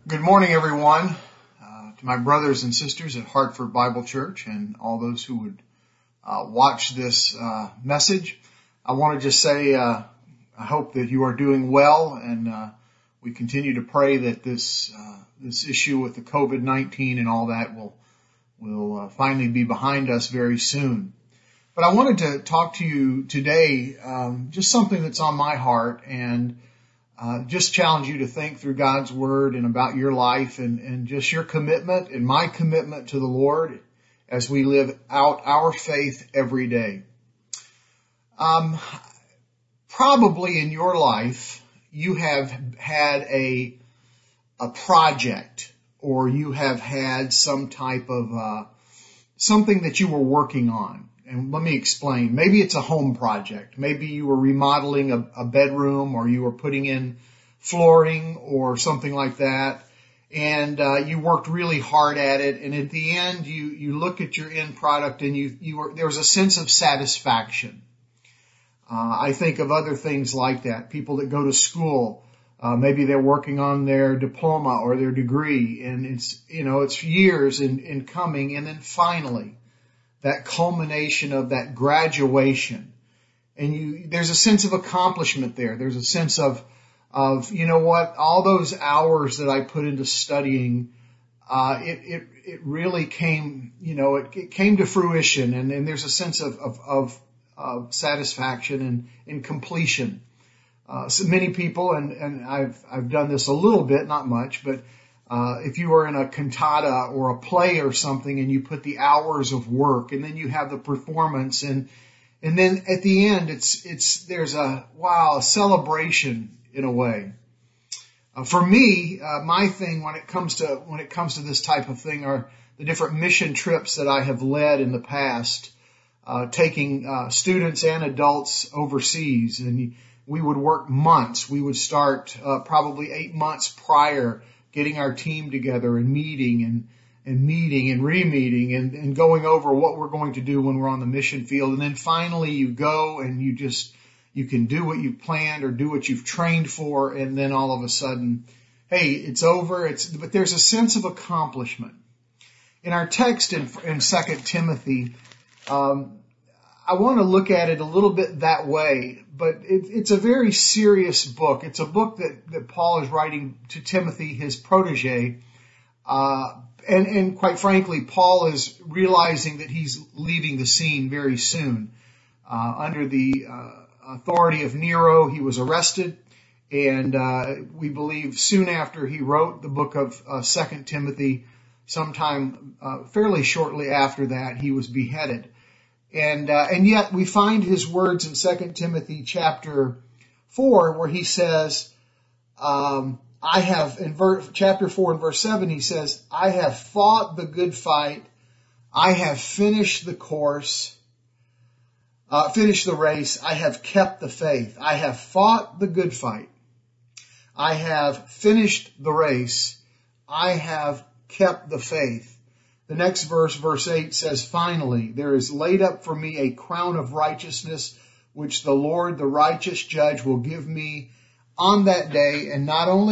Good morning, everyone. To my brothers and sisters at Hartford Bible Church and all those who would watch this message, I want to just say I hope that you are doing well, and we continue to pray that this issue with the COVID-19 and all that will finally be behind us very soon. But I wanted to talk to you today just something that's on my heart, and just challenge you to think through God's Word and about your life and just your commitment and my commitment to the Lord as we live out our faith every day. Probably in your life, you have had a project, or you have had some type of something that you were working on. And let me explain. Maybe it's a home project. Maybe you were remodeling a bedroom, or you were putting in flooring or something like that. And you worked really hard at it. And at the end, you look at your end product and there was a sense of satisfaction. I think of other things like that. People that go to school, maybe they're working on their diploma or their degree, and it's years in coming, and then finally, that culmination of that graduation. And there's a sense of accomplishment there. There's a sense of, you know what, all those hours that I put into studying, it really came, it came to fruition. And there's a sense of satisfaction and completion. So many people, and I've done this a little bit, not much, but if you are in a cantata or a play or something and you put the hours of work and then you have the performance and then at the end there's a celebration in a way. For me, my thing when it comes to this type of thing are the different mission trips that I have led in the past, taking students and adults overseas, and we would work months. We would start probably 8 months prior, getting our team together and meeting and re-meeting and going over what we're going to do when we're on the mission field. And then finally you go and you can do what you've planned or do what you've trained for. And then all of a sudden, hey, it's over. But there's a sense of accomplishment. In our text in 2 Timothy, I want to look at it a little bit that way, but it's a very serious book. It's a book that Paul is writing to Timothy, his protege. And quite frankly, Paul is realizing that he's leaving the scene very soon. Under the authority of Nero, he was arrested, and we believe soon after he wrote the book of 2 Timothy, sometime fairly shortly after that, he was beheaded. And yet we find his words in 2 Timothy chapter 4, where he says, chapter 4 and verse 7, he says, I have fought the good fight. I have finished the course, finished the race. I have kept the faith. I have fought the good fight. I have finished the race. I have kept the faith. The next verse, verse 8, says, finally, there is laid up for me a crown of righteousness, which the Lord, the righteous judge, will give me on that day, and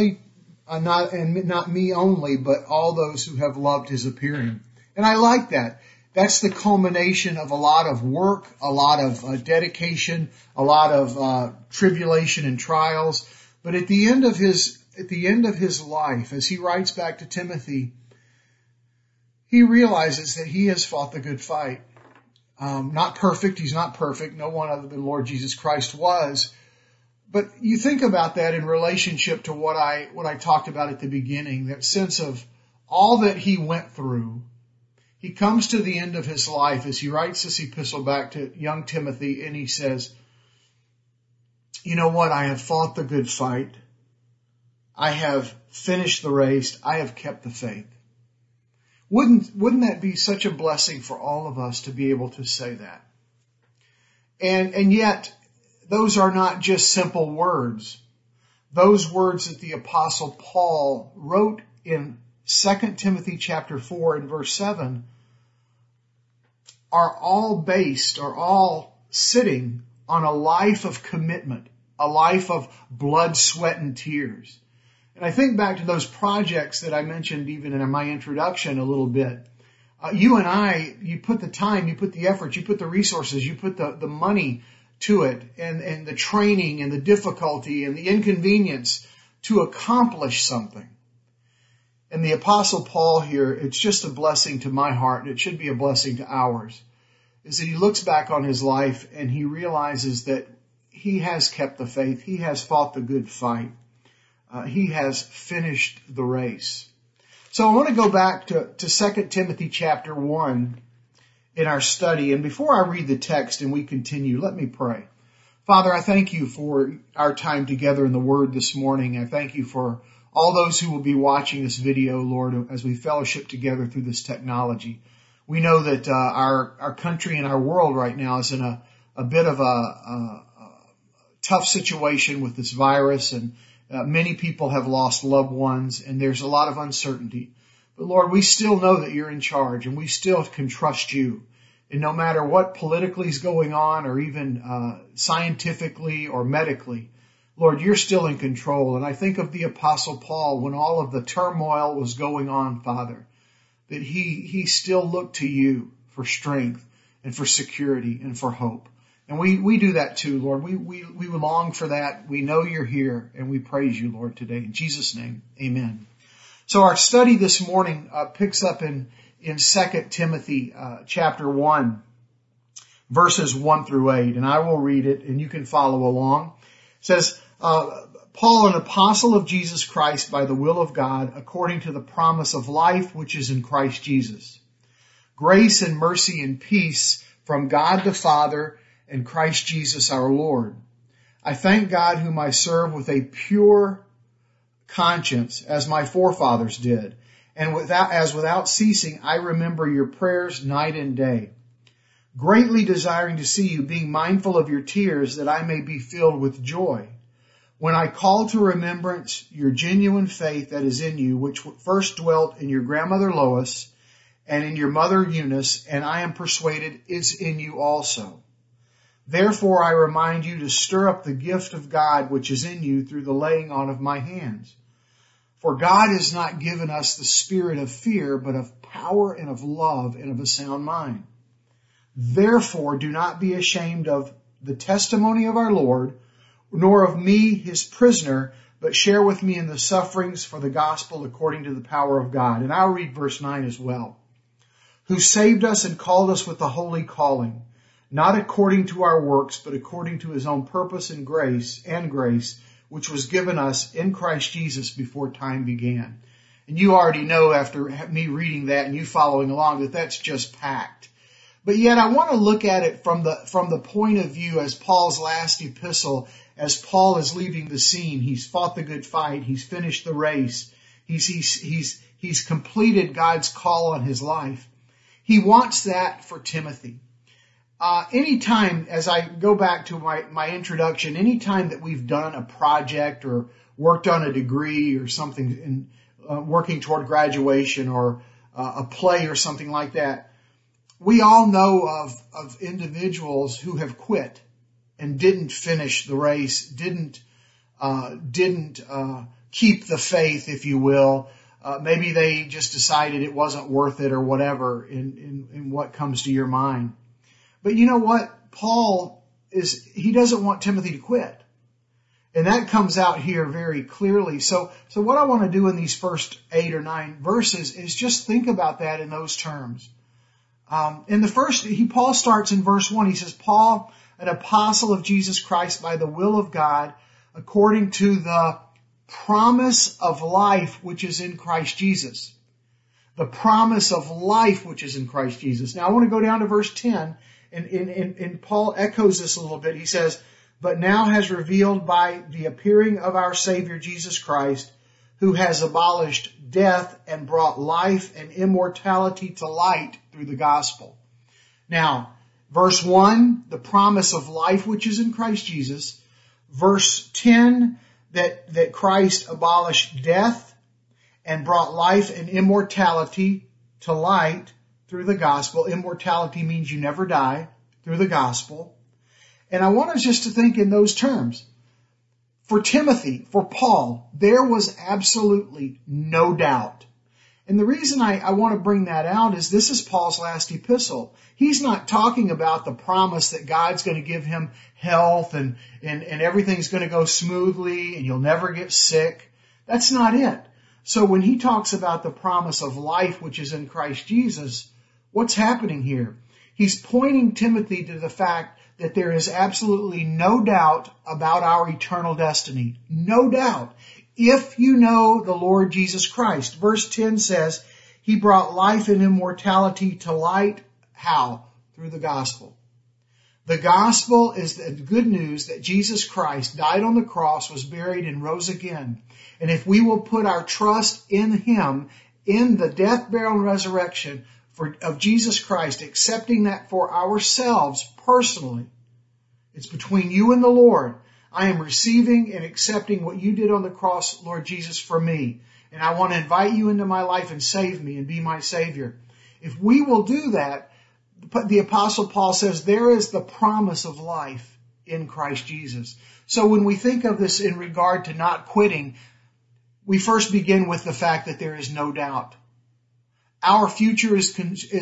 not me only, but all those who have loved his appearing. And I like that. That's the culmination of a lot of work, a lot of dedication, a lot of tribulation and trials. But at the end of his life, as he writes back to Timothy, he realizes that he has fought the good fight. Not perfect. He's not perfect. No one other than Lord Jesus Christ was. But you think about that in relationship to what I talked about at the beginning, that sense of all that he went through. He comes to the end of his life as he writes this epistle back to young Timothy, and he says, you know what? I have fought the good fight. I have finished the race. I have kept the faith. Wouldn't that be such a blessing for all of us to be able to say that? And yet, those are not just simple words. Those words that the Apostle Paul wrote in 2 Timothy chapter 4 and verse 7 are all sitting on a life of commitment, a life of blood, sweat, and tears. And I think back to those projects that I mentioned even in my introduction a little bit. You and I, you put the time, you put the effort, you put the resources, you put the money to it, and the training and the difficulty and the inconvenience to accomplish something. And the Apostle Paul here, it's just a blessing to my heart, and it should be a blessing to ours, is that he looks back on his life and he realizes that he has kept the faith. He has fought the good fight. He has finished the race. So I want to go back to 2 Timothy chapter 1 in our study. And before I read the text and we continue, let me pray. Father, I thank you for our time together in the Word this morning. I thank you for all those who will be watching this video, Lord, as we fellowship together through this technology. We know that our country and our world right now is in a bit of a tough situation with this virus, and many people have lost loved ones, and there's a lot of uncertainty. But Lord, we still know that you're in charge, and we still can trust you. And no matter what politically is going on, or even scientifically or medically, Lord, you're still in control. And I think of the Apostle Paul when all of the turmoil was going on, Father, that he still looked to you for strength and for security and for hope. And we do that too, Lord. We long for that. We know you're here, and we praise you, Lord, today. In Jesus' name, amen. So our study this morning picks up in 2 Timothy chapter 1, verses 1 through 8. And I will read it, and you can follow along. It says, Paul, an apostle of Jesus Christ by the will of God, according to the promise of life which is in Christ Jesus. Grace and mercy and peace from God the Father and Christ Jesus our Lord. I thank God whom I serve with a pure conscience, as my forefathers did, and without ceasing I remember your prayers night and day, greatly desiring to see you, being mindful of your tears, that I may be filled with joy. When I call to remembrance your genuine faith that is in you, which first dwelt in your grandmother Lois and in your mother Eunice, and I am persuaded is in you also. Therefore I remind you to stir up the gift of God which is in you through the laying on of my hands. For God has not given us the spirit of fear, but of power and of love and of a sound mind. Therefore do not be ashamed of the testimony of our Lord, nor of me his prisoner, but share with me in the sufferings for the gospel according to the power of God. And I'll read verse 9 as well. Who saved us and called us with the holy calling, not according to our works, but according to his own purpose and grace, which was given us in Christ Jesus before time began. And you already know after me reading that and you following along that that's just packed. But yet I want to look at it from the point of view as Paul's last epistle, as Paul is leaving the scene. He's fought the good fight. He's finished the race. He's completed God's call on his life. He wants that for Timothy. Anytime, as I go back to my introduction, anytime that we've done a project or worked on a degree or something in working toward graduation or a play or something like that, we all know of individuals who have quit and didn't finish the race, didn't keep the faith, if you will. Maybe they just decided it wasn't worth it or whatever in what comes to your mind. But you know what? Paul he doesn't want Timothy to quit. And that comes out here very clearly. So what I want to do in these first 8 or 9 verses is just think about that in those terms. Paul starts in verse 1. He says, Paul, an apostle of Jesus Christ by the will of God, according to the promise of life which is in Christ Jesus. The promise of life which is in Christ Jesus. Now I want to go down to verse 10, and Paul echoes this a little bit. He says, but now has revealed by the appearing of our Savior Jesus Christ, who has abolished death and brought life and immortality to light through the gospel. Now, verse 1, the promise of life which is in Christ Jesus. Verse 10, that Christ abolished death and brought life and immortality to light through the gospel. Immortality means you never die, through the gospel. And I want us just to think in those terms. For Timothy, for Paul, there was absolutely no doubt. And the reason I want to bring that out is this is Paul's last epistle. He's not talking about the promise that God's going to give him health and everything's going to go smoothly and you'll never get sick. That's not it. So when he talks about the promise of life which is in Christ Jesus, what's happening here? He's pointing Timothy to the fact that there is absolutely no doubt about our eternal destiny. No doubt. If you know the Lord Jesus Christ. Verse 10 says, He brought life and immortality to light. How? Through the gospel. The gospel is the good news that Jesus Christ died on the cross, was buried, and rose again. And if we will put our trust in Him, in the death, burial, and resurrection of Jesus Christ, accepting that for ourselves personally, it's between you and the Lord. I am receiving and accepting what you did on the cross, Lord Jesus, for me. And I want to invite you into my life and save me and be my Savior. If we will do that, the Apostle Paul says there is the promise of life in Christ Jesus. So when we think of this in regard to not quitting, we first begin with the fact that there is no doubt. Our future is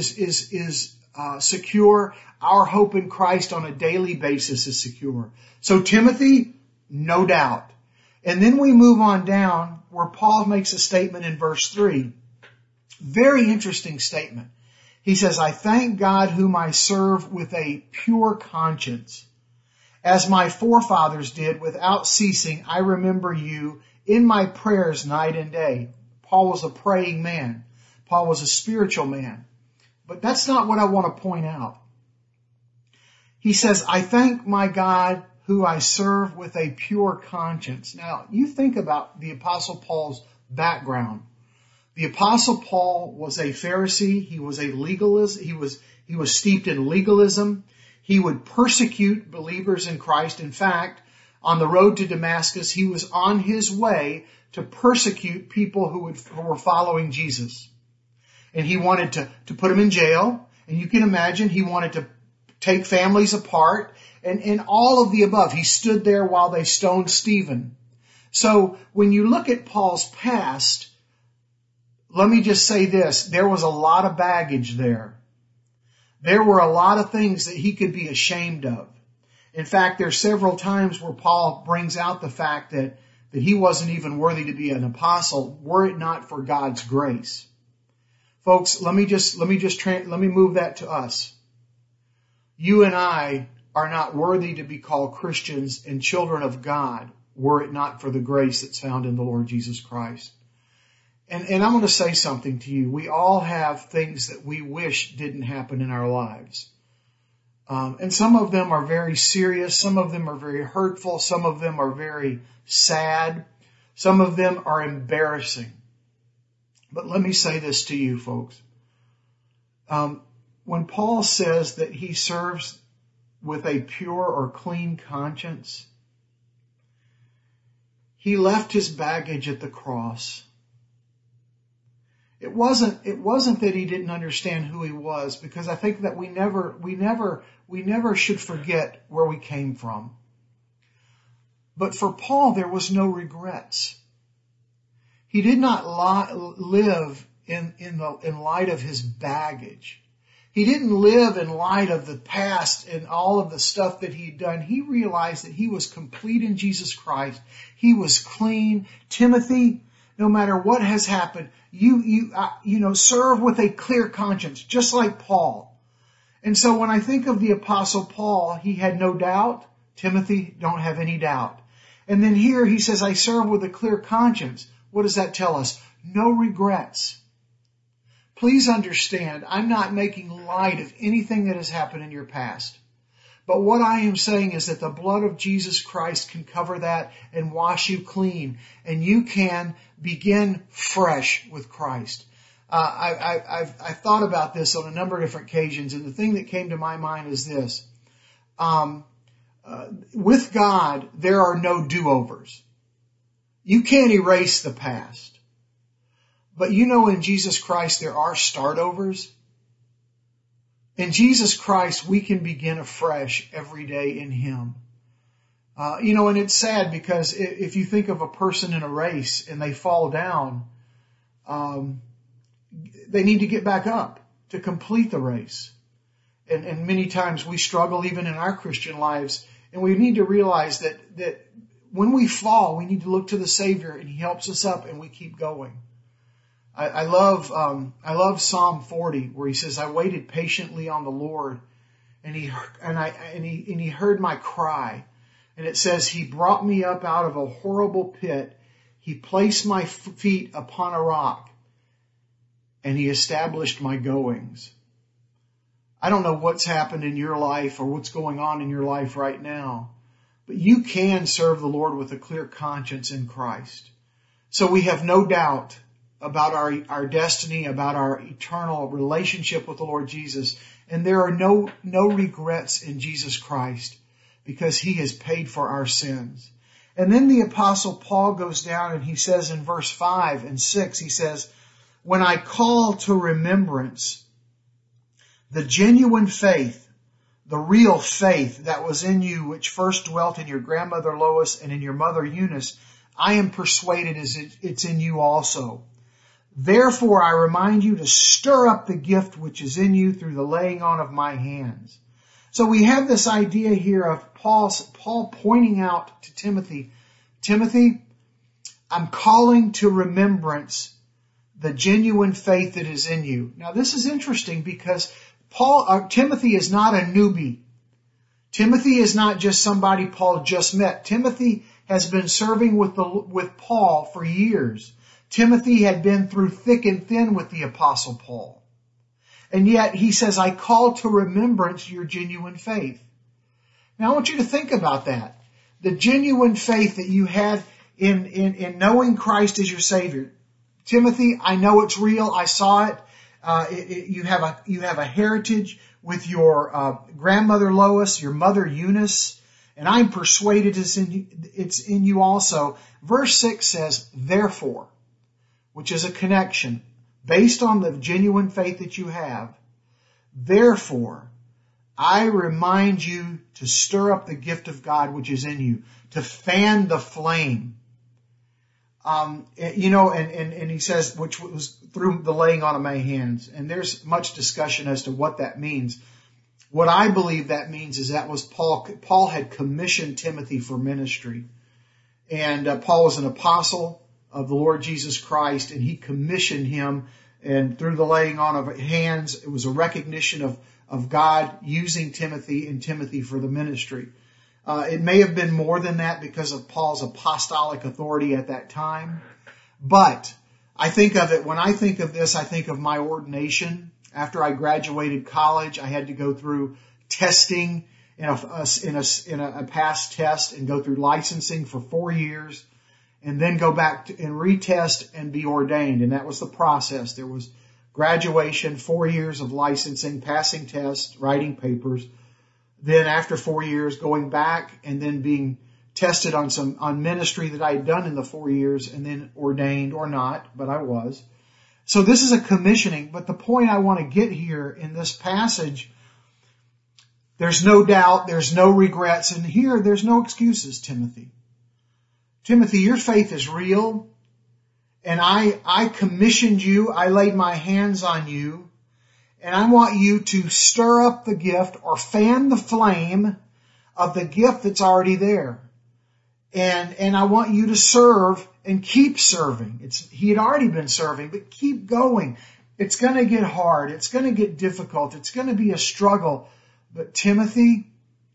secure. Our hope in Christ on a daily basis is secure. So Timothy, no doubt. And then we move on down where Paul makes a statement in verse 3. Very interesting statement. He says, I thank God whom I serve with a pure conscience. As my forefathers did without ceasing, I remember you in my prayers night and day. Paul was a praying man. Paul was a spiritual man. But that's not what I want to point out. He says, I thank my God who I serve with a pure conscience. Now, you think about the Apostle Paul's background. The Apostle Paul was a Pharisee. He was a legalist. He was steeped in legalism. He would persecute believers in Christ. In fact, on the road to Damascus, he was on his way to persecute people who were following Jesus. And he wanted to put them in jail. And you can imagine he wanted to take families apart and all of the above. He stood there while they stoned Stephen. So when you look at Paul's past, let me just say this. There was a lot of baggage there. There were a lot of things that he could be ashamed of. In fact, there's several times where Paul brings out the fact that he wasn't even worthy to be an apostle were it not for God's grace. Folks, let me move that to us. You and I are not worthy to be called Christians and children of God were it not for the grace that's found in the Lord Jesus Christ. And I'm going to say something to you. We all have things that we wish didn't happen in our lives. And some of them are very serious. Some of them are very hurtful. Some of them are very sad. Some of them are embarrassing. But let me say this to you, folks. When Paul says that he serves with a pure or clean conscience, he left his baggage at the cross. It wasn't that he didn't understand who he was, because I think that we never should forget where we came from. But for Paul, there was no regrets. He did not live in light of his baggage. He didn't live in light of the past and all of the stuff that he'd done. He realized that he was complete in Jesus Christ. He was clean. Timothy, no matter what has happened, you serve with a clear conscience, just like Paul. And so when I think of the Apostle Paul, he had no doubt. Timothy, don't have any doubt. And then here he says, I serve with a clear conscience. What does that tell us? No regrets. Please understand, I'm not making light of anything that has happened in your past. But what I am saying is that the blood of Jesus Christ can cover that and wash you clean. And you can begin fresh with Christ. I've thought about this on a number of different occasions. And the thing that came to my mind is this. With God, there are no do-overs. You can't erase the past. But in Jesus Christ, there are start-overs. In Jesus Christ, we can begin afresh every day in Him. And it's sad because if you think of a person in a race and they fall down, they need to get back up to complete the race. And many times we struggle even in our Christian lives, and we need to realize that when we fall, we need to look to the Savior, and He helps us up, and we keep going. I love Psalm 40, where he says, "I waited patiently on the Lord, and He heard my cry." And it says, "He brought me up out of a horrible pit. He placed my feet upon a rock, and He established my goings." I don't know what's happened in your life or what's going on in your life right now, but you can serve the Lord with a clear conscience in Christ. So we have no doubt about our destiny, about our eternal relationship with the Lord Jesus. And there are no regrets in Jesus Christ, because He has paid for our sins. And then the Apostle Paul goes down and he says in verse 5 and 6, he says, "When I call to remembrance the genuine faith, the real faith that was in you, which first dwelt in your grandmother Lois and in your mother Eunice, I am persuaded it's in you also. Therefore I remind you to stir up the gift which is in you through the laying on of my hands." So we have this idea here of Paul pointing out to Timothy, "Timothy, I'm calling to remembrance the genuine faith that is in you." Now this is interesting because Timothy is not a newbie. Timothy is not just somebody Paul just met. Timothy has been serving with Paul for years. Timothy had been through thick and thin with the Apostle Paul. And yet he says, "I call to remembrance your genuine faith." Now I want you to think about that. The genuine faith that you had in knowing Christ as your Savior. Timothy, I know it's real. I saw it. You have a heritage with your grandmother Lois, your mother Eunice, and I'm persuaded it's in you also. Verse 6 says, "Therefore," which is a connection based on the genuine faith that you have. "Therefore, I remind you to stir up the gift of God which is in you," to fan the flame. And he says, which was through the laying on of my hands. And there's much discussion as to what that means. What I believe that means is that was Paul had commissioned Timothy for ministry. And Paul was an apostle of the Lord Jesus Christ, and he commissioned him. And through the laying on of hands, it was a recognition of God using Timothy for the ministry. It may have been more than that because of Paul's apostolic authority at that time. But I think of it, when I think of this, I think of my ordination. After I graduated college, I had to go through testing in a past test and go through licensing for 4 years, and then go back and retest and be ordained. And that was the process. There was graduation, 4 years of licensing, passing tests, writing papers. Then after 4 years, going back and then being tested on ministry that I had done in the 4 years, and then ordained or not, but I was. So this is a commissioning. But the point I want to get here in this passage, there's no doubt, there's no regrets, and here there's no excuses, Timothy. Timothy, your faith is real, and I commissioned you, I laid my hands on you, and I want you to stir up the gift or fan the flame of the gift that's already there. And I want you to serve and keep serving. He had already been serving, but keep going. It's going to get hard. It's going to get difficult. It's going to be a struggle. But Timothy,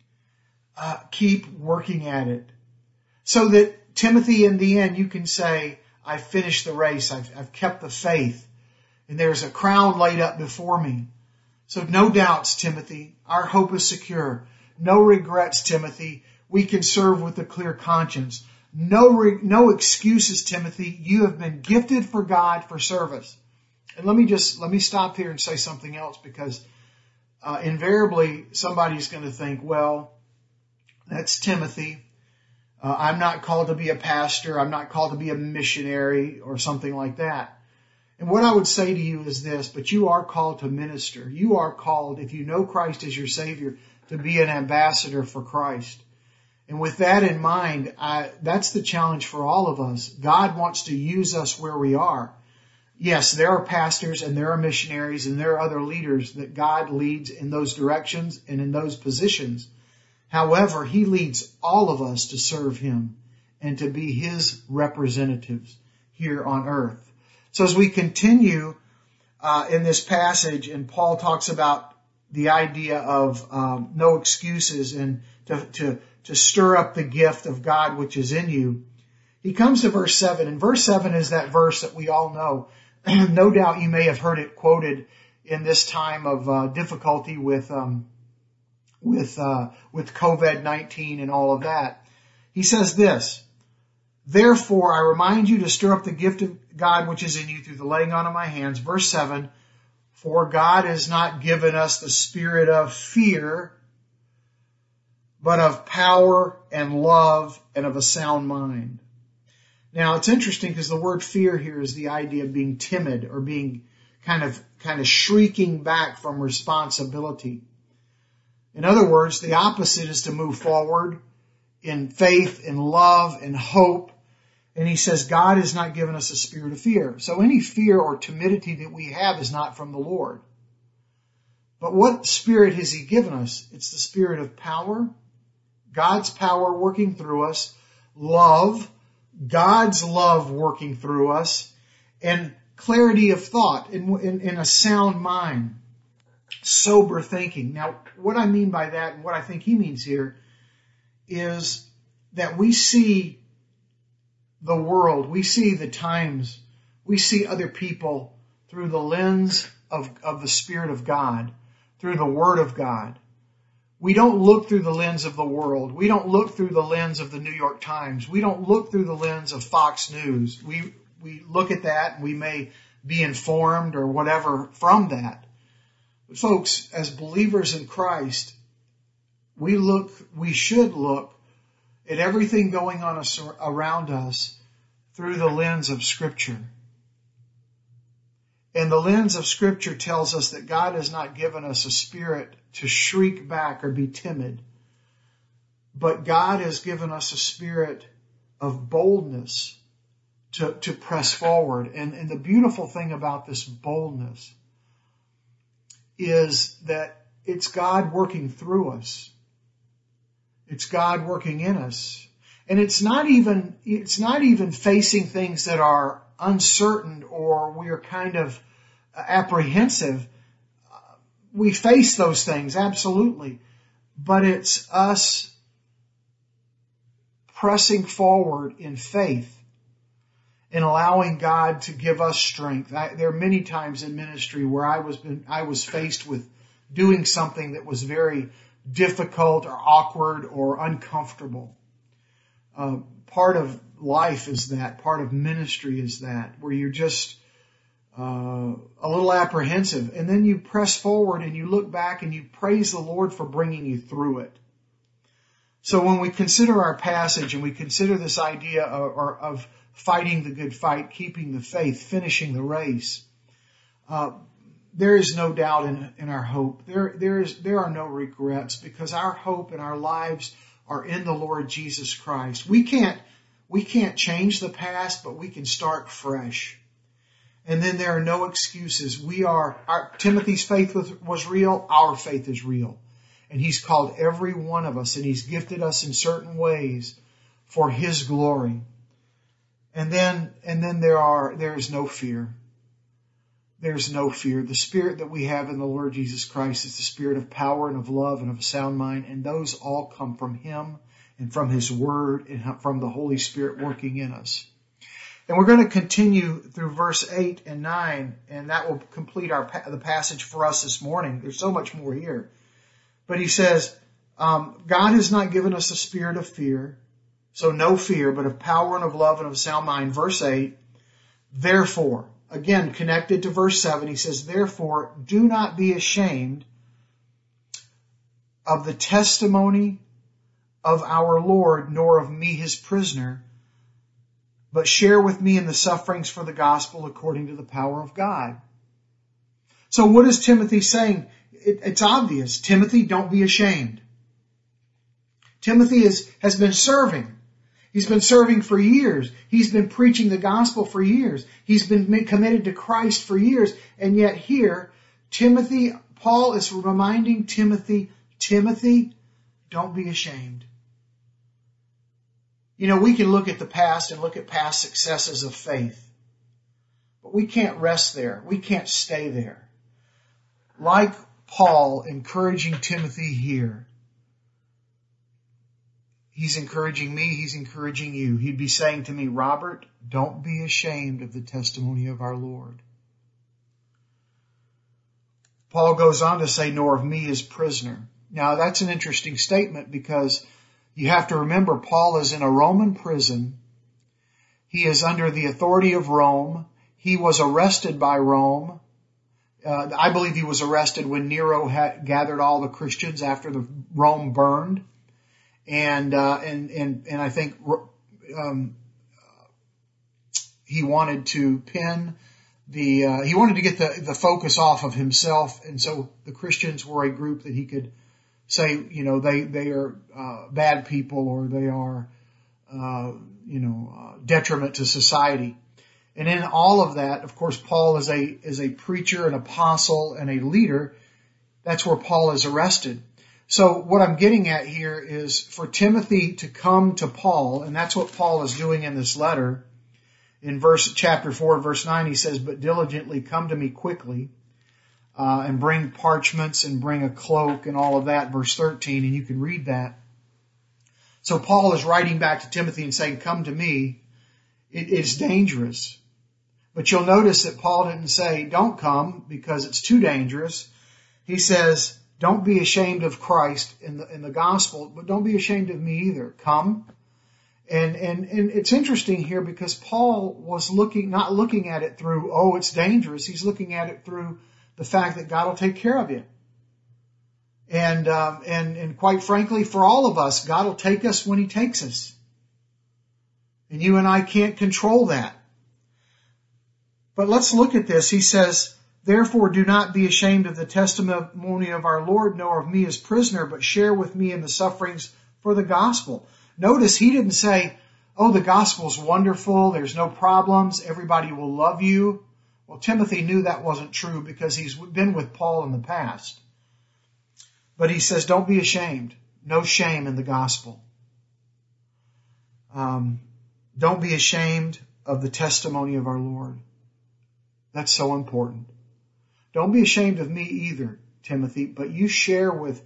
keep working at it. So that Timothy, in the end, you can say, I finished the race. I've kept the faith. And there's a crown laid up before me. So no doubts, Timothy. Our hope is secure. No regrets, Timothy. We can serve with a clear conscience. No excuses, Timothy. You have been gifted for God for service. And let me stop here and say something else, because invariably somebody's going to think, well, that's Timothy. I'm not called to be a pastor. I'm not called to be a missionary or something like that. And what I would say to you is this, but you are called to minister. You are called, if you know Christ as your Savior, to be an ambassador for Christ. And with that in mind, that's the challenge for all of us. God wants to use us where we are. Yes, there are pastors and there are missionaries and there are other leaders that God leads in those directions and in those positions. However, He leads all of us to serve Him and to be His representatives here on earth. So as we continue in this passage, and Paul talks about the idea of no excuses and to stir up the gift of God which is in you, he comes to verse 7. And verse 7 is that verse that we all know. No doubt you may have heard it quoted in this time of difficulty with COVID-19 and all of that. He says this, "Therefore I remind you to stir up the gift of God which is in you through the laying on of my hands." Verse 7, "For God has not given us the spirit of fear, but of power and love and of a sound mind." Now it's interesting because the word fear here is the idea of being timid or being kind of shrieking back from responsibility. In other words, the opposite is to move forward in faith, in love, in hope. And he says God has not given us a spirit of fear. So any fear or timidity that we have is not from the Lord. But what spirit has He given us? It's the spirit of power, God's power working through us, love, God's love working through us, and clarity of thought in a sound mind, sober thinking. Now, what I mean by that and what I think he means here is that we see the world, we see the times, we see other people through the lens of the Spirit of God, through the Word of God. We don't look through the lens of the world. We don't look through the lens of the New York Times. We don't look through the lens of Fox News. We look at that and we may be informed or whatever from that. But folks, as believers in Christ, we should look at everything going on around us through the lens of Scripture. And the lens of Scripture tells us that God has not given us a spirit to shriek back or be timid, but God has given us a spirit of boldness to press forward. And the beautiful thing about this boldness is that it's God working through us. It's God working in us. And it's not even facing things that are uncertain or we're kind of apprehensive. We face those things, absolutely. But it's us pressing forward in faith and allowing God to give us strength. There are many times in ministry where I was faced with doing something that was very difficult or awkward or uncomfortable. Part of life is that. Part of ministry is that, where you're just a little apprehensive. And then you press forward and you look back and you praise the Lord for bringing you through it. So when we consider our passage and we consider this idea of fighting the good fight, keeping the faith, finishing the race, there is no doubt in our hope. There are no regrets because our hope and our lives are in the Lord Jesus Christ. We can't change the past, but we can start fresh. And then there are no excuses. Timothy's faith was real. Our faith is real. And He's called every one of us and He's gifted us in certain ways for His glory. And then there is no fear. There's no fear. The spirit that we have in the Lord Jesus Christ is the spirit of power and of love and of a sound mind. And those all come from Him and from His Word and from the Holy Spirit working in us. And we're going to continue through verse 8 and 9, and that will complete the passage for us this morning. There's so much more here. But he says, God has not given us a spirit of fear, so no fear, but of power and of love and of a sound mind. Verse 8, therefore, again, connected to verse 7, he says, therefore, do not be ashamed of the testimony of our Lord, nor of me, His prisoner, but share with me in the sufferings for the gospel according to the power of God. So what is Timothy saying? It's obvious. Timothy, don't be ashamed. Timothy has been serving. He's been serving for years. He's been preaching the gospel for years. He's been committed to Christ for years. And yet here, Paul is reminding Timothy, don't be ashamed. You know, we can look at the past and look at past successes of faith. But we can't rest there. We can't stay there. Like Paul encouraging Timothy here, he's encouraging me, he's encouraging you. He'd be saying to me, Robert, don't be ashamed of the testimony of our Lord. Paul goes on to say, nor of me as prisoner. Now that's an interesting statement because you have to remember Paul is in a Roman prison. He is under the authority of Rome. He was arrested by Rome. I believe he was arrested when Nero had gathered all the Christians after the Rome burned. And I think he wanted to he wanted to get the focus off of himself. And so the Christians were a group that he could say, you know, they are bad people or they are, detriment to society. And in all of that, of course, Paul is a preacher, an apostle, and a leader. That's where Paul is arrested. So what I'm getting at here is for Timothy to come to Paul, and that's what Paul is doing in this letter. In chapter 4, verse 9, he says, but diligently come to me quickly, and bring parchments and bring a cloak and all of that, verse 13, and you can read that. So Paul is writing back to Timothy and saying, come to me. It's dangerous. But you'll notice that Paul didn't say, don't come because it's too dangerous. He says, don't be ashamed of Christ in the gospel, but don't be ashamed of me either. Come. And it's interesting here because Paul was not looking at it through, oh, it's dangerous. He's looking at it through the fact that God will take care of you. And quite frankly, for all of us, God will take us when he takes us. And you and I can't control that. But let's look at this. He says, therefore do not be ashamed of the testimony of our Lord, nor of me as prisoner, but share with me in the sufferings for the gospel. Notice he didn't say, oh, the gospel's wonderful, there's no problems, everybody will love you. Well, Timothy knew that wasn't true because he's been with Paul in the past. But he says, don't be ashamed. No shame in the gospel. Don't be ashamed of the testimony of our Lord. That's so important. Don't be ashamed of me either, Timothy, but you share with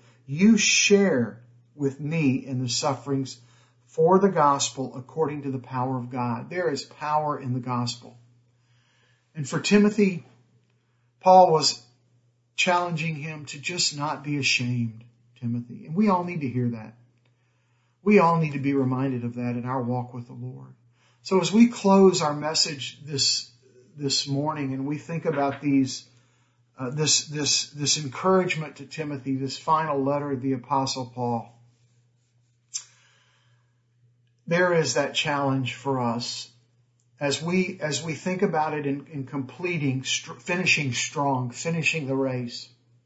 me in the sufferings for the gospel according to the power of God. There is power in the gospel. And for Timothy, Paul was challenging him to just not be ashamed, Timothy. And we all need to hear that. We all need to be reminded of that in our walk with the Lord. So as we close our message this morning and we think about this encouragement to Timothy, this final letter of the Apostle Paul, there is that challenge for us as we think about it in completing, finishing strong, finishing the race.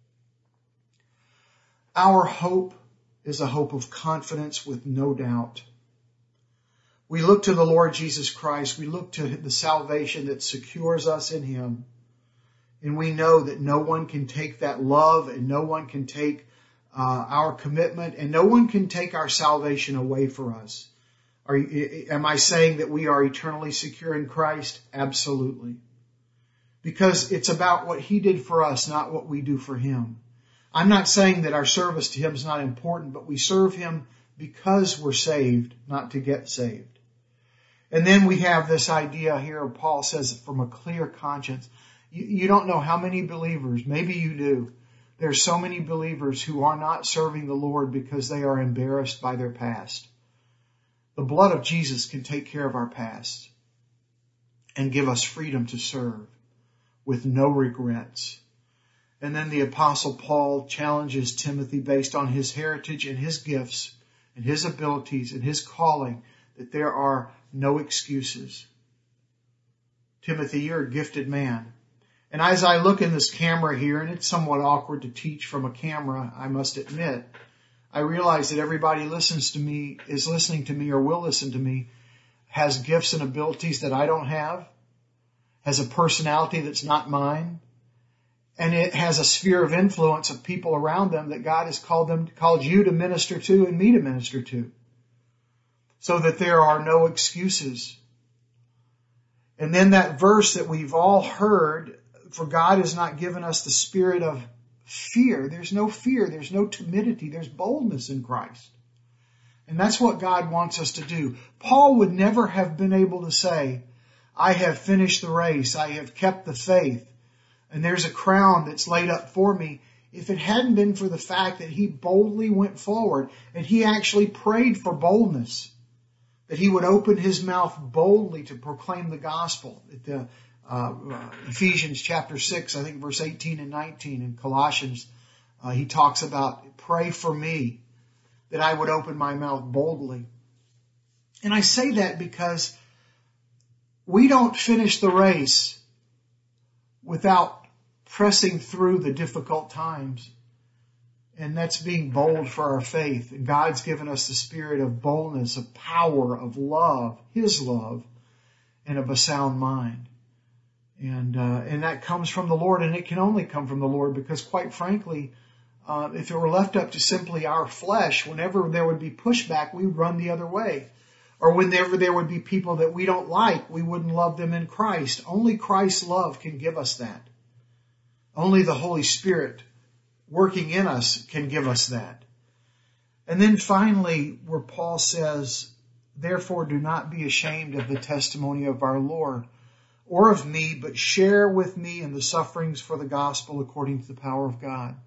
Our hope is a hope of confidence with no doubt. We look to the Lord Jesus Christ. We look to the salvation that secures us in him. And we know that no one can take that love and no one can take our commitment and no one can take our salvation away from us. Am I saying that we are eternally secure in Christ? Absolutely. Because it's about what he did for us, not what we do for him. I'm not saying that our service to him is not important, but we serve him because we're saved, not to get saved. And then we have this idea here, Paul says, from a clear conscience. You don't know how many believers, maybe you do. There's so many believers who are not serving the Lord because they are embarrassed by their past. The blood of Jesus can take care of our past and give us freedom to serve with no regrets. And then the Apostle Paul challenges Timothy based on his heritage and his gifts and his abilities and his calling that there are no excuses. Timothy, you're a gifted man. And as I look in this camera here, and it's somewhat awkward to teach from a camera, I must admit, I realize that everybody listens to me, is listening to me or will listen to me, has gifts and abilities that I don't have, has a personality that's not mine, and it has a sphere of influence of people around them that God has called you to minister to and me to minister to, so that there are no excuses. And then that verse that we've all heard, for God has not given us the spirit of fear. There's no fear. There's no timidity. There's boldness in Christ. And that's what God wants us to do. Paul would never have been able to say, I have finished the race. I have kept the faith. And there's a crown that's laid up for me, if it hadn't been for the fact that he boldly went forward and he actually prayed for boldness, that he would open his mouth boldly to proclaim the gospel. At the Ephesians chapter 6, I think verse 18 and 19, in Colossians, he talks about, pray for me that I would open my mouth boldly. And I say that because we don't finish the race without pressing through the difficult times. And that's being bold for our faith. And God's given us the spirit of boldness, of power, of love, His love, and of a sound mind. And that comes from the Lord, and it can only come from the Lord because, quite frankly, if it were left up to simply our flesh, whenever there would be pushback, we would run the other way. Or whenever there would be people that we don't like, we wouldn't love them in Christ. Only Christ's love can give us that. Only the Holy Spirit working in us can give us that. And then finally, where Paul says, therefore do not be ashamed of the testimony of our Lord or of me, but share with me in the sufferings for the gospel according to the power of God.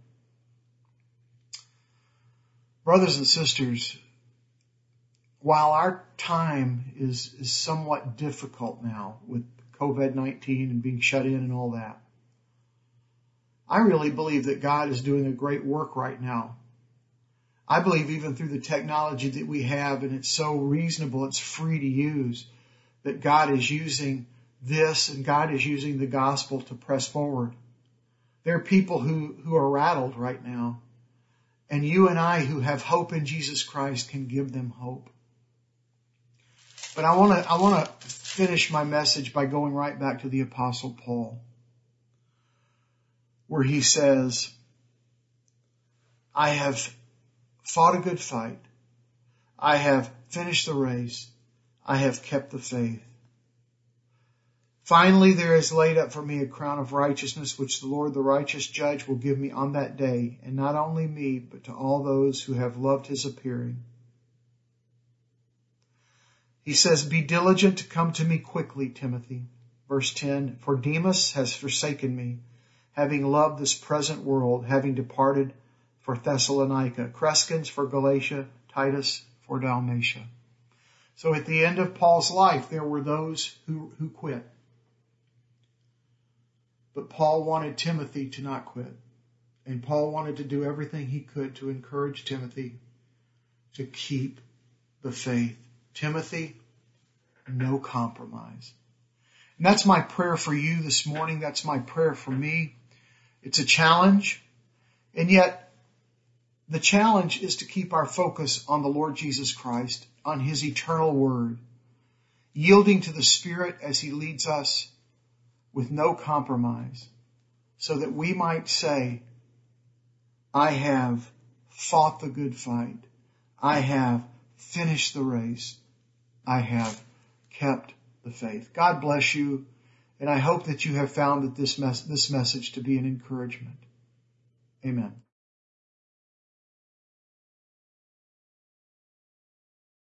Brothers and sisters, while our time is somewhat difficult now with COVID-19 and being shut in and all that, I really believe that God is doing a great work right now. I believe even through the technology that we have, and it's so reasonable, it's free to use, that God is using this and God is using the gospel to press forward. There are people who are rattled right now, and you and I who have hope in Jesus Christ can give them hope. But I want to finish my message by going right back to the Apostle Paul, where he says, I have fought a good fight. I have finished the race. I have kept the faith. Finally, there is laid up for me a crown of righteousness, which the Lord, the righteous judge, will give me on that day, and not only me, but to all those who have loved his appearing. He says, be diligent to come to me quickly, Timothy. Verse 10, for Demas has forsaken me, having loved this present world, having departed for Thessalonica, Crescens for Galatia, Titus for Dalmatia. So at the end of Paul's life, there were those who quit. But Paul wanted Timothy to not quit. And Paul wanted to do everything he could to encourage Timothy to keep the faith. Timothy, no compromise. And that's my prayer for you this morning. That's my prayer for me. It's a challenge. And yet, the challenge is to keep our focus on the Lord Jesus Christ, on His eternal word, yielding to the Spirit as He leads us with no compromise, so that we might say, I have fought the good fight. I have finished the race. I have kept the faith. God bless you, and I hope that you have found that this message to be an encouragement. Amen.